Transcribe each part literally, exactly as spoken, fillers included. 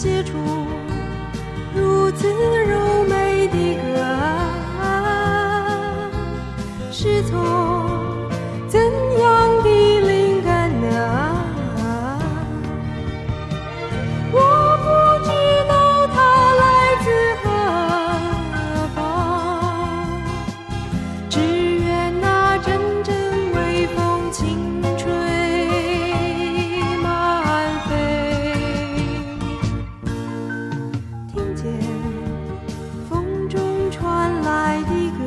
写出如此柔美的歌，是从怎样的灵感呢？我不知道它来自何方，只愿那阵阵微风轻吹满飞，听见风中传来的歌，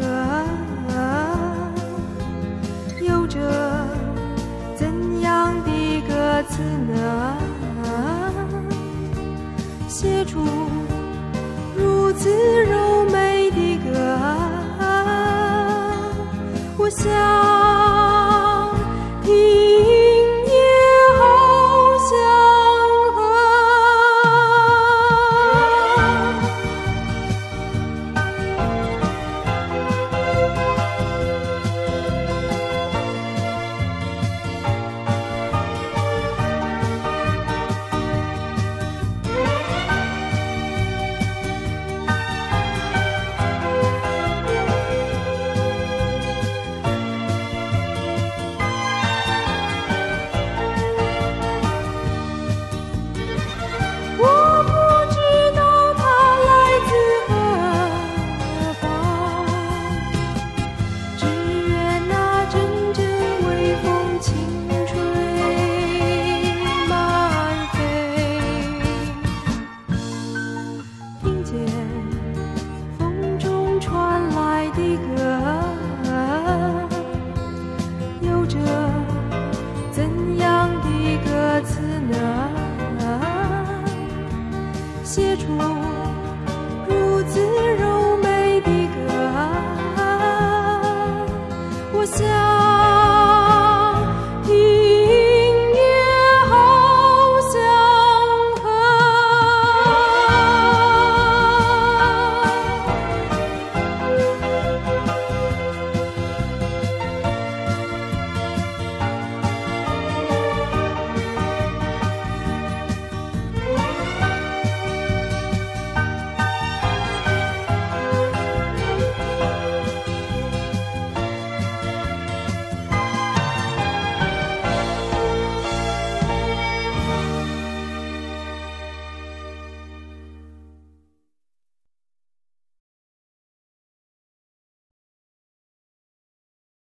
有着怎样的歌词呢？写出如此柔美的歌，我想听也好想和。我不知道它来自何方，只愿那阵阵微风轻吹满飞，听见风中传来的歌，有着怎样的歌词呢？写出